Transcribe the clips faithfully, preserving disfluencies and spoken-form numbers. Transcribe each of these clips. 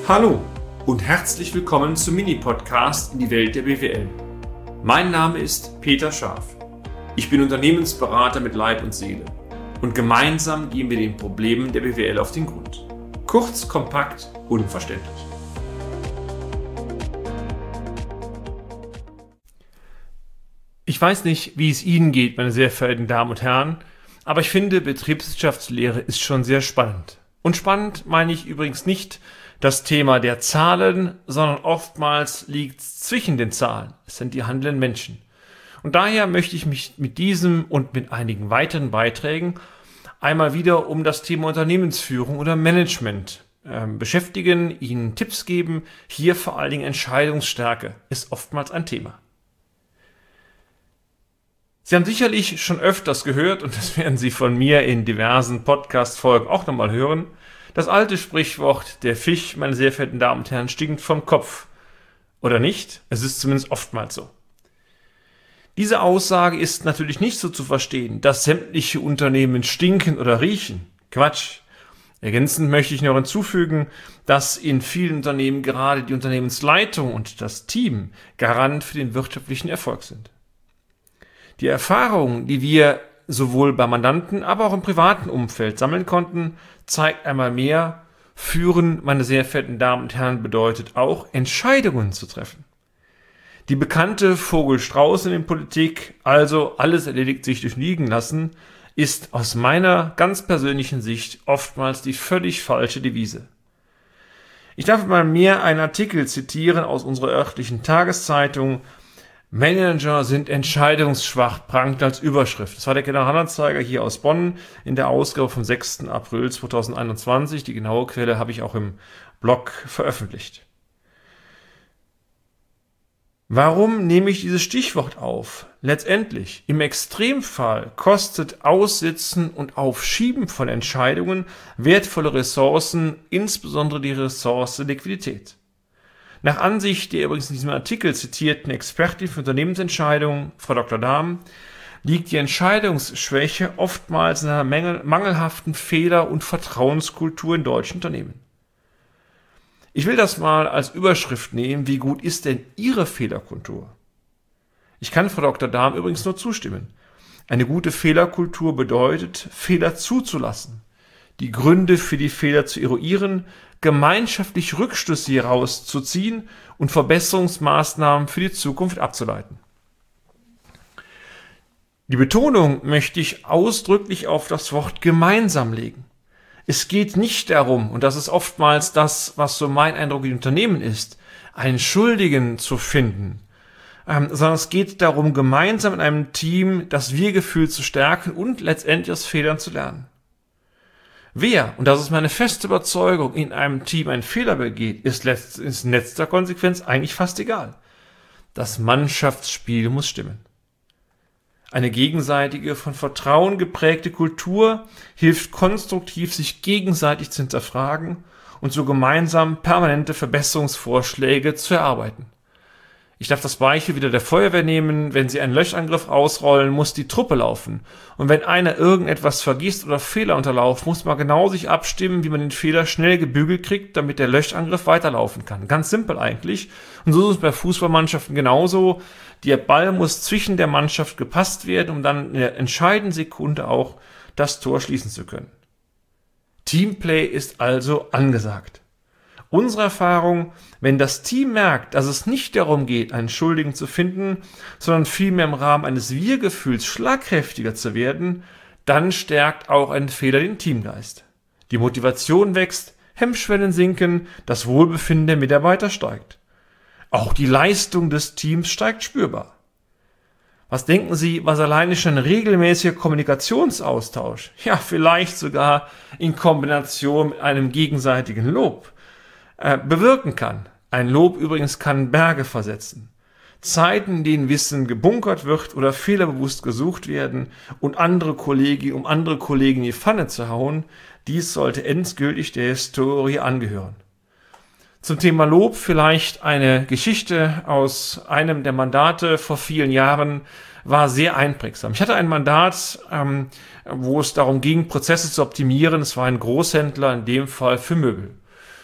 Hallo und herzlich willkommen zum Mini-Podcast in die Welt der B W L. Mein Name ist Peter Scharf. Ich bin Unternehmensberater mit Leib und Seele und gemeinsam gehen wir den Problemen der B W L auf den Grund. Kurz, kompakt, unverständlich. Ich weiß nicht, wie es Ihnen geht, meine sehr verehrten Damen und Herren, aber ich finde, Betriebswirtschaftslehre ist schon sehr spannend. Und spannend meine ich übrigens nicht das Thema der Zahlen, sondern oftmals liegt es zwischen den Zahlen. Es sind die handelnden Menschen. Und daher möchte ich mich mit diesem und mit einigen weiteren Beiträgen einmal wieder um das Thema Unternehmensführung oder Management äh, beschäftigen, Ihnen Tipps geben. Hier vor allen Dingen Entscheidungsstärke ist oftmals ein Thema. Sie haben sicherlich schon öfters gehört, und das werden Sie von mir in diversen Podcast-Folgen auch nochmal hören, das alte Sprichwort, der Fisch, meine sehr verehrten Damen und Herren, stinkt vom Kopf. Oder nicht? Es ist zumindest oftmals so. Diese Aussage ist natürlich nicht so zu verstehen, dass sämtliche Unternehmen stinken oder riechen. Quatsch. Ergänzend möchte ich noch hinzufügen, dass in vielen Unternehmen gerade die Unternehmensleitung und das Team Garant für den wirtschaftlichen Erfolg sind. Die Erfahrungen, die wir sowohl bei Mandanten, aber auch im privaten Umfeld sammeln konnten, zeigt einmal mehr, führen, meine sehr verehrten Damen und Herren, bedeutet auch, Entscheidungen zu treffen. Die bekannte Vogel-Strauß in der Politik, also alles erledigt sich durch Liegen lassen, ist aus meiner ganz persönlichen Sicht oftmals die völlig falsche Devise. Ich darf mal mehr einen Artikel zitieren aus unserer örtlichen Tageszeitung. Manager sind entscheidungsschwach, prangt als Überschrift. Das war der Generalanzeiger hier aus Bonn in der Ausgabe vom sechsten April zweitausendeinundzwanzig. Die genaue Quelle habe ich auch im Blog veröffentlicht. Warum nehme ich dieses Stichwort auf? Letztendlich, im Extremfall kostet Aussitzen und Aufschieben von Entscheidungen wertvolle Ressourcen, insbesondere die Ressource Liquidität. Nach Ansicht der übrigens in diesem Artikel zitierten Expertin für Unternehmensentscheidungen, Frau Doktor Dahm, liegt die Entscheidungsschwäche oftmals in einer mangelhaften Fehler- und Vertrauenskultur in deutschen Unternehmen. Ich will das mal als Überschrift nehmen, wie gut ist denn Ihre Fehlerkultur? Ich kann Frau Doktor Dahm übrigens nur zustimmen. Eine gute Fehlerkultur bedeutet, Fehler zuzulassen, die Gründe für die Fehler zu eruieren, gemeinschaftlich Rückschlüsse hieraus zu ziehen und Verbesserungsmaßnahmen für die Zukunft abzuleiten. Die Betonung möchte ich ausdrücklich auf das Wort gemeinsam legen. Es geht nicht darum, und das ist oftmals das, was so mein Eindruck in Unternehmen ist, einen Schuldigen zu finden, ähm, sondern es geht darum, gemeinsam in einem Team das Wir-Gefühl zu stärken und letztendlich aus Fehlern zu lernen. Wer, und das ist meine feste Überzeugung, in einem Team einen Fehler begeht, ist, letzt, ist in letzter Konsequenz eigentlich fast egal. Das Mannschaftsspiel muss stimmen. Eine gegenseitige, von Vertrauen geprägte Kultur hilft konstruktiv, sich gegenseitig zu hinterfragen und so gemeinsam permanente Verbesserungsvorschläge zu erarbeiten. Ich darf das Beispiel wieder der Feuerwehr nehmen. Wenn sie einen Löschangriff ausrollen, muss die Truppe laufen. Und wenn einer irgendetwas vergisst oder Fehler unterlaufen, muss man genau sich abstimmen, wie man den Fehler schnell gebügelt kriegt, damit der Löschangriff weiterlaufen kann. Ganz simpel eigentlich. Und so ist es bei Fußballmannschaften genauso. Der Ball muss zwischen der Mannschaft gepasst werden, um dann in der entscheidenden Sekunde auch das Tor schließen zu können. Teamplay ist also angesagt. Unsere Erfahrung, wenn das Team merkt, dass es nicht darum geht, einen Schuldigen zu finden, sondern vielmehr im Rahmen eines Wir-Gefühls schlagkräftiger zu werden, dann stärkt auch ein Fehler den Teamgeist. Die Motivation wächst, Hemmschwellen sinken, das Wohlbefinden der Mitarbeiter steigt. Auch die Leistung des Teams steigt spürbar. Was denken Sie, was alleine schon regelmäßiger Kommunikationsaustausch, ja vielleicht sogar in Kombination mit einem gegenseitigen Lob, bewirken kann. Ein Lob übrigens kann Berge versetzen. Zeiten, in denen Wissen gebunkert wird oder fehlerbewusst gesucht werden und andere Kollegen, um andere Kollegen in die Pfanne zu hauen, dies sollte endgültig der Historie angehören. Zum Thema Lob vielleicht eine Geschichte aus einem der Mandate vor vielen Jahren, war sehr einprägsam. Ich hatte ein Mandat, ähm, wo es darum ging, Prozesse zu optimieren. Es war ein Großhändler, in dem Fall für Möbel.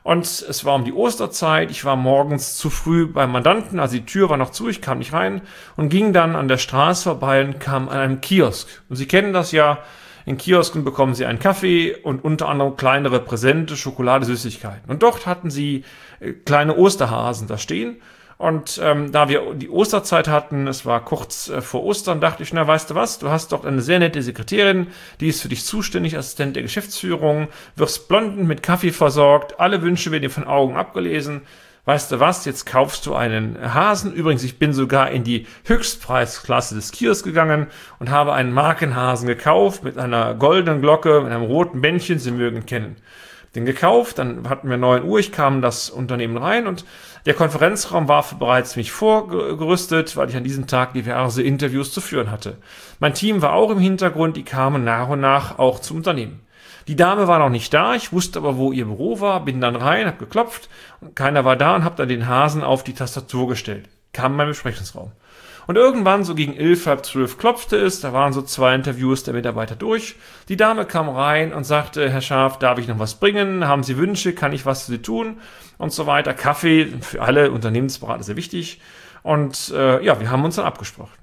Und es war um die Osterzeit. Ich war morgens zu früh beim Mandanten, also die Tür war noch zu, ich kam nicht rein und ging dann an der Straße vorbei und kam an einem Kiosk. Und Sie kennen das ja, in Kiosken bekommen Sie einen Kaffee und unter anderem kleinere Präsente, Schokolade, Süßigkeiten. Und dort hatten Sie äh, kleine Osterhasen da stehen. Und ähm, da wir die Osterzeit hatten, es war kurz äh, vor Ostern, dachte ich, na, weißt du was, du hast doch eine sehr nette Sekretärin, die ist für dich zuständig, Assistent der Geschäftsführung, wirst blondend mit Kaffee versorgt, alle Wünsche werden dir von Augen abgelesen. Weißt du was, jetzt kaufst du einen Hasen. Übrigens, ich bin sogar in die Höchstpreisklasse des Kiosks gegangen und habe einen Markenhasen gekauft mit einer goldenen Glocke, mit einem roten Bändchen, Sie mögen ihn kennen. Den gekauft, dann hatten wir neun Uhr, ich kam in das Unternehmen rein und der Konferenzraum war bereits mich vorgerüstet, weil ich an diesem Tag diverse Interviews zu führen hatte. Mein Team war auch im Hintergrund, die kamen nach und nach auch zum Unternehmen. Die Dame war noch nicht da, ich wusste aber, wo ihr Büro war, bin dann rein, habe geklopft, und keiner war da und habe dann den Hasen auf die Tastatur gestellt. Kam in meinen Besprechungsraum. Und irgendwann, so gegen elf, halb zwölf, klopfte es, da waren so zwei Interviews der Mitarbeiter durch. Die Dame kam rein und sagte, Herr Scharf, darf ich noch was bringen? Haben Sie Wünsche? Kann ich was für Sie tun? Und so weiter. Kaffee, für alle Unternehmensberater sehr wichtig. Und äh, ja, wir haben uns dann abgesprochen.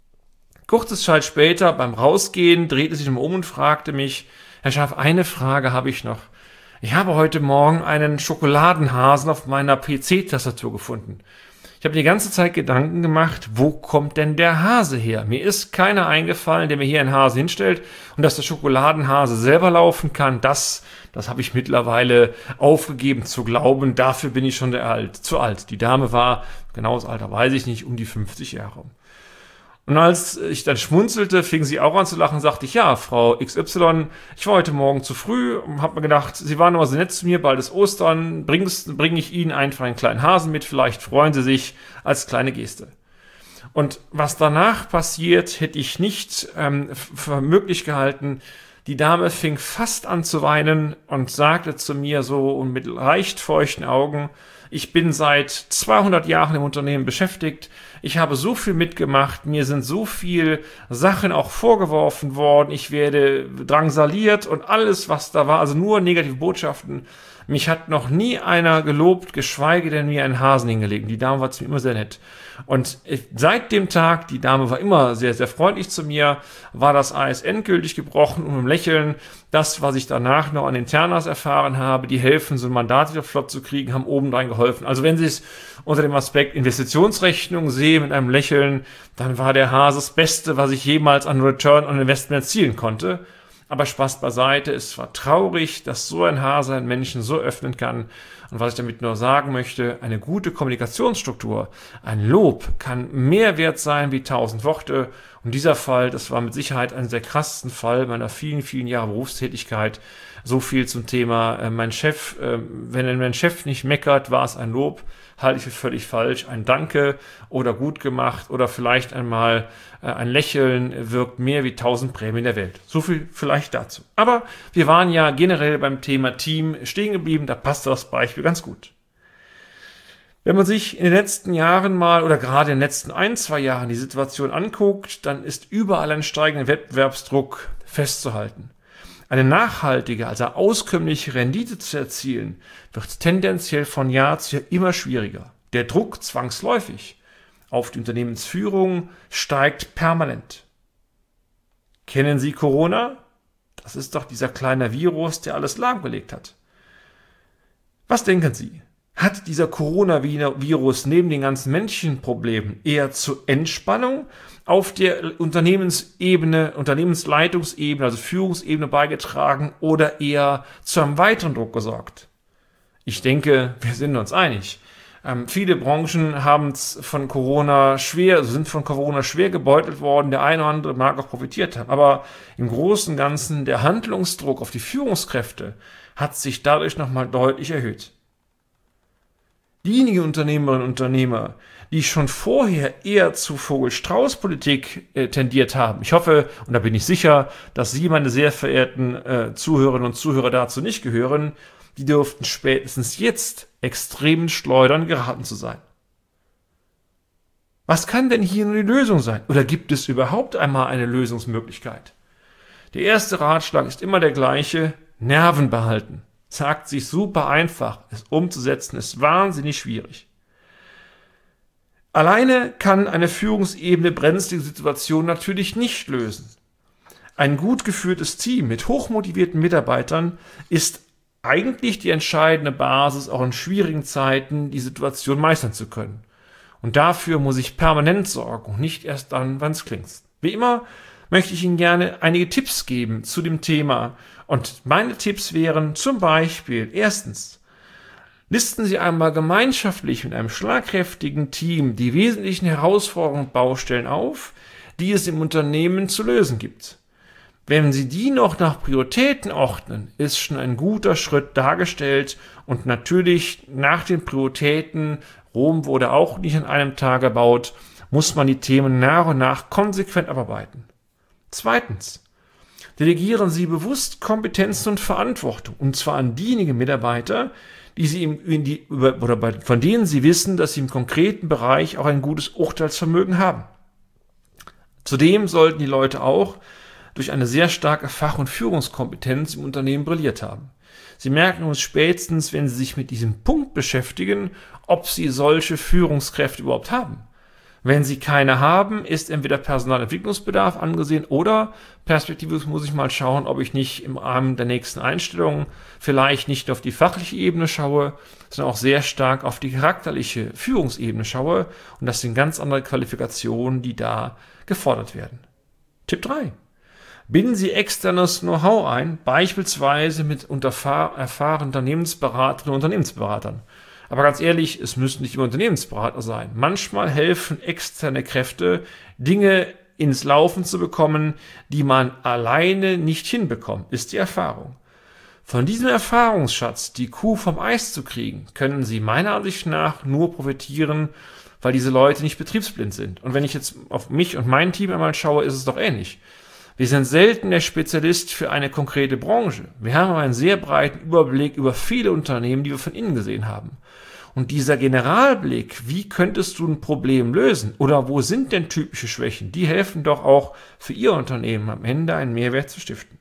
Kurze Zeit später, beim Rausgehen, drehte sich um und fragte mich, Herr Scharf, eine Frage habe ich noch. Ich habe heute Morgen einen Schokoladenhasen auf meiner P C-Tastatur gefunden. Ich habe die ganze Zeit Gedanken gemacht, wo kommt denn der Hase her? Mir ist keiner eingefallen, der mir hier einen Hase hinstellt und dass der Schokoladenhase selber laufen kann, das, das habe ich mittlerweile aufgegeben zu glauben. Dafür bin ich schon der alt, zu alt. Die Dame war, genaues Alter weiß ich nicht, um die fünfzig Jahre. Und als ich dann schmunzelte, fing sie auch an zu lachen, sagte ich, ja, Frau X Y, ich war heute Morgen zu früh und habe mir gedacht, Sie waren immer so nett zu mir, bald ist Ostern, bringe bring ich Ihnen einfach einen kleinen Hasen mit, vielleicht freuen Sie sich als kleine Geste. Und was danach passiert, hätte ich nicht ähm, für möglich gehalten. Die Dame fing fast an zu weinen und sagte zu mir so und mit leicht feuchten Augen, ich bin seit zweihundert Jahren im Unternehmen beschäftigt. Ich habe so viel mitgemacht. Mir sind so viel Sachen auch vorgeworfen worden. Ich werde drangsaliert und alles, was da war, also nur negative Botschaften. Mich hat noch nie einer gelobt, geschweige denn mir einen Hasen hingelegt. Die Dame war zu mir immer sehr nett. Und seit dem Tag, die Dame war immer sehr, sehr freundlich zu mir, war das Eis endgültig gebrochen und im Lächeln. Das, was ich danach noch an Internas erfahren habe, die helfen, so ein Mandat wieder flott zu kriegen, haben obendrein geholfen. Also wenn Sie es unter dem Aspekt Investitionsrechnung sehen mit einem Lächeln, dann war der Hase das Beste, was ich jemals an Return on Investment erzielen konnte. Aber Spaß beiseite, es war traurig, dass so ein Hase einen Menschen so öffnen kann. Und was ich damit nur sagen möchte, eine gute Kommunikationsstruktur, ein Lob kann mehr wert sein wie tausend Worte. Und dieser Fall, das war mit Sicherheit ein sehr krassesten Fall meiner vielen, vielen Jahre Berufstätigkeit. So viel zum Thema, äh, mein Chef, äh, wenn mein Chef nicht meckert, war es ein Lob, halte ich für völlig falsch. Ein Danke oder gut gemacht oder vielleicht einmal äh, ein Lächeln wirkt mehr wie tausend Prämien der Welt. So viel vielleicht dazu. Aber wir waren ja generell beim Thema Team stehen geblieben, da passt das Beispiel ganz gut. Wenn man sich in den letzten Jahren mal oder gerade in den letzten ein, zwei Jahren die Situation anguckt, dann ist überall ein steigender Wettbewerbsdruck festzuhalten. Eine nachhaltige, also auskömmliche Rendite zu erzielen, wird tendenziell von Jahr zu Jahr immer schwieriger. Der Druck zwangsläufig auf die Unternehmensführung steigt permanent. Kennen Sie Corona? Das ist doch dieser kleine Virus, der alles lahmgelegt hat. Was denken Sie? Hat dieser Coronavirus neben den ganzen Menschenproblemen eher zur Entspannung auf der Unternehmensebene, Unternehmensleitungsebene, also Führungsebene beigetragen oder eher zu einem weiteren Druck gesorgt? Ich denke, wir sind uns einig. Ähm, viele Branchen haben es von Corona schwer, sind von Corona schwer gebeutelt worden. Der eine oder andere mag auch profitiert haben. Aber im Großen und Ganzen der Handlungsdruck auf die Führungskräfte hat sich dadurch nochmal deutlich erhöht. Diejenigen Unternehmerinnen und Unternehmer, die schon vorher eher zu Vogel-Strauß-Politik äh, tendiert haben. Ich hoffe, und da bin ich sicher, dass Sie, meine sehr verehrten äh, Zuhörerinnen und Zuhörer, dazu nicht gehören, die dürften spätestens jetzt extremen Schleudern geraten zu sein. Was kann denn hier nur die Lösung sein? Oder gibt es überhaupt einmal eine Lösungsmöglichkeit? Der erste Ratschlag ist immer der gleiche: Nerven behalten. Sagt sich super einfach, es umzusetzen ist wahnsinnig schwierig. Alleine kann eine Führungsebene brenzlige Situationen natürlich nicht lösen. Ein gut geführtes Team mit hochmotivierten Mitarbeitern ist eigentlich die entscheidende Basis, auch in schwierigen Zeiten die Situation meistern zu können. Und dafür muss ich permanent sorgen und nicht erst dann, wann es klingt. Wie immer möchte ich Ihnen gerne einige Tipps geben zu dem Thema. Und meine Tipps wären zum Beispiel, erstens, listen Sie einmal gemeinschaftlich mit einem schlagkräftigen Team die wesentlichen Herausforderungen und Baustellen auf, die es im Unternehmen zu lösen gibt. Wenn Sie die noch nach Prioritäten ordnen, ist schon ein guter Schritt dargestellt und natürlich nach den Prioritäten, Rom wurde auch nicht an einem Tag gebaut, muss man die Themen nach und nach konsequent abarbeiten. Zweitens, delegieren Sie bewusst Kompetenzen und Verantwortung, und zwar an diejenigen Mitarbeiter, die Sie im, in die, oder bei, von denen Sie wissen, dass sie im konkreten Bereich auch ein gutes Urteilsvermögen haben. Zudem sollten die Leute auch durch eine sehr starke Fach- und Führungskompetenz im Unternehmen brilliert haben. Sie merken uns spätestens, wenn Sie sich mit diesem Punkt beschäftigen, ob Sie solche Führungskräfte überhaupt haben. Wenn Sie keine haben, ist entweder Personalentwicklungsbedarf angesehen oder perspektivisch muss ich mal schauen, ob ich nicht im Rahmen der nächsten Einstellung vielleicht nicht nur auf die fachliche Ebene schaue, sondern auch sehr stark auf die charakterliche Führungsebene schaue. Und das sind ganz andere Qualifikationen, die da gefordert werden. Tipp drei. Binden Sie externes Know-how ein, beispielsweise mit erfahrenen Unternehmensberaterinnen und Unternehmensberatern. Aber ganz ehrlich, es müssen nicht immer Unternehmensberater sein. Manchmal helfen externe Kräfte, Dinge ins Laufen zu bekommen, die man alleine nicht hinbekommt, ist die Erfahrung. Von diesem Erfahrungsschatz, die Kuh vom Eis zu kriegen, können Sie meiner Ansicht nach nur profitieren, weil diese Leute nicht betriebsblind sind. Und wenn ich jetzt auf mich und mein Team einmal schaue, ist es doch ähnlich. Wir sind selten der Spezialist für eine konkrete Branche. Wir haben einen sehr breiten Überblick über viele Unternehmen, die wir von innen gesehen haben. Und dieser Generalblick, wie könntest du ein Problem lösen oder wo sind denn typische Schwächen, die helfen doch auch für Ihr Unternehmen am Ende einen Mehrwert zu stiften.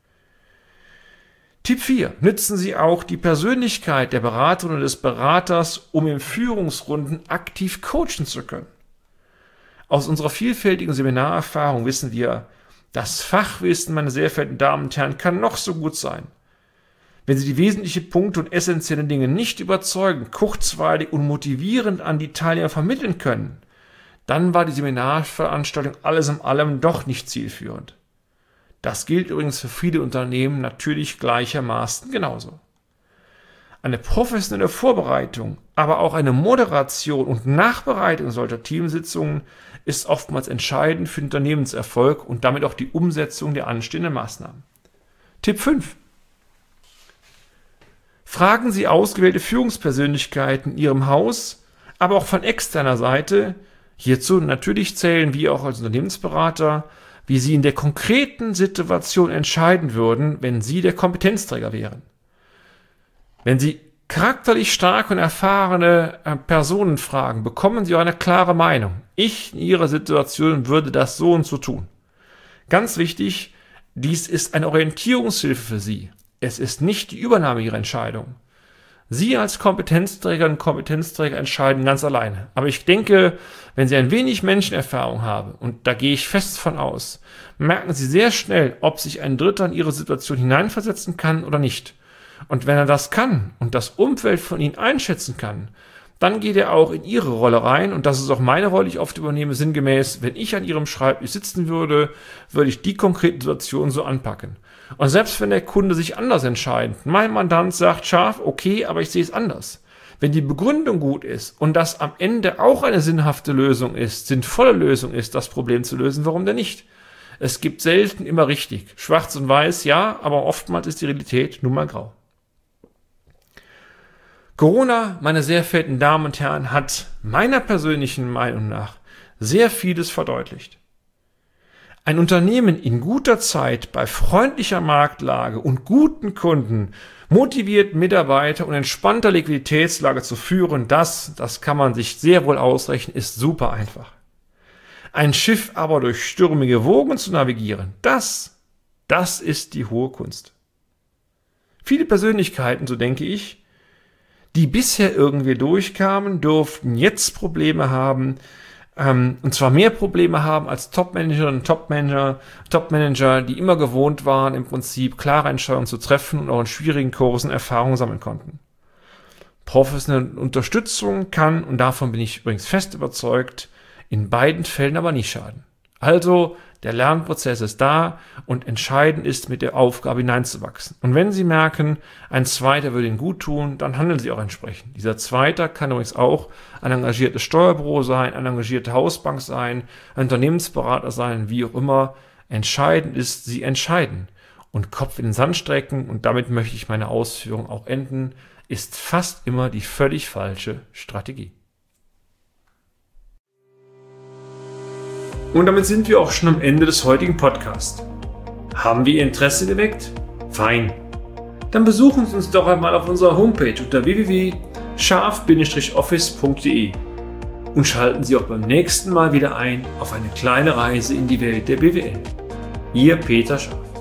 Tipp vier. Nützen Sie auch die Persönlichkeit der Beraterin oder des Beraters, um in Führungsrunden aktiv coachen zu können. Aus unserer vielfältigen Seminarerfahrung wissen wir, das Fachwissen, meine sehr verehrten Damen und Herren, kann noch so gut sein. Wenn Sie die wesentlichen Punkte und essentiellen Dinge nicht überzeugend, kurzweilig und motivierend an die Teilnehmer vermitteln können, dann war die Seminarveranstaltung alles in allem doch nicht zielführend. Das gilt übrigens für viele Unternehmen natürlich gleichermaßen genauso. Eine professionelle Vorbereitung, aber auch eine Moderation und Nachbereitung solcher Teamsitzungen ist oftmals entscheidend für den Unternehmenserfolg und damit auch die Umsetzung der anstehenden Maßnahmen. Tipp fünf. Fragen Sie ausgewählte Führungspersönlichkeiten in Ihrem Haus, aber auch von externer Seite, hierzu natürlich zählen wir auch als Unternehmensberater, wie Sie in der konkreten Situation entscheiden würden, wenn Sie der Kompetenzträger wären. Wenn Sie charakterlich starke und erfahrene Personen fragen, bekommen Sie auch eine klare Meinung. Ich in Ihrer Situation würde das so und so tun. Ganz wichtig, dies ist eine Orientierungshilfe für Sie. Es ist nicht die Übernahme Ihrer Entscheidung. Sie als Kompetenzträger und Kompetenzträger entscheiden ganz alleine. Aber ich denke, wenn Sie ein wenig Menschenerfahrung haben, und da gehe ich fest von aus, merken Sie sehr schnell, ob sich ein Dritter in Ihre Situation hineinversetzen kann oder nicht. Und wenn er das kann und das Umfeld von Ihnen einschätzen kann, dann geht er auch in Ihre Rolle rein und das ist auch meine Rolle, die ich oft übernehme, sinngemäß, wenn ich an Ihrem Schreibtisch sitzen würde, würde ich die konkreten Situationen so anpacken. Und selbst wenn der Kunde sich anders entscheidet, mein Mandant sagt scharf, okay, aber ich sehe es anders. Wenn die Begründung gut ist und das am Ende auch eine sinnhafte Lösung ist, sinnvolle Lösung ist, das Problem zu lösen, warum denn nicht? Es gibt selten immer richtig. Schwarz und weiß, ja, aber oftmals ist die Realität nun mal grau. Corona, meine sehr verehrten Damen und Herren, hat meiner persönlichen Meinung nach sehr vieles verdeutlicht. Ein Unternehmen in guter Zeit, bei freundlicher Marktlage und guten Kunden, motivierten Mitarbeiter und entspannter Liquiditätslage zu führen, das, das kann man sich sehr wohl ausrechnen, ist super einfach. Ein Schiff aber durch stürmige Wogen zu navigieren, das, das ist die hohe Kunst. Viele Persönlichkeiten, so denke ich, die bisher irgendwie durchkamen, durften jetzt Probleme haben, ähm, und zwar mehr Probleme haben als Top-Managerinnen und Top-Manager, Top-Manager, die immer gewohnt waren, im Prinzip klare Entscheidungen zu treffen und auch in schwierigen Kursen Erfahrung sammeln konnten. Professionelle Unterstützung kann, und davon bin ich übrigens fest überzeugt, in beiden Fällen aber nicht schaden. Also, der Lernprozess ist da und entscheidend ist, mit der Aufgabe hineinzuwachsen. Und wenn Sie merken, ein Zweiter würde Ihnen gut tun, dann handeln Sie auch entsprechend. Dieser Zweiter kann übrigens auch ein engagiertes Steuerbüro sein, eine engagierte Hausbank sein, ein Unternehmensberater sein, wie auch immer. Entscheidend ist, Sie entscheiden. Und Kopf in den Sand strecken, und damit möchte ich meine Ausführungen auch enden, ist fast immer die völlig falsche Strategie. Und damit sind wir auch schon am Ende des heutigen Podcasts. Haben wir Ihr Interesse geweckt? Fein. Dann besuchen Sie uns doch einmal auf unserer Homepage unter w w w punkt scharf Office punkt de und schalten Sie auch beim nächsten Mal wieder ein auf eine kleine Reise in die Welt der B W L. Ihr Peter Scharf.